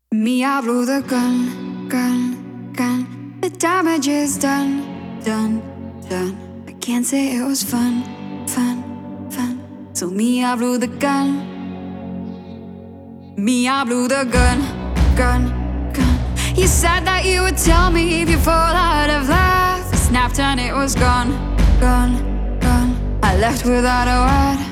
Me, I blew the gun. The damage is done. I can't say it was fun. So me, I blew the gun. Me, I blew the gun. You said that you would tell me if you fall out of love. I snapped and it was gone. I left without a word.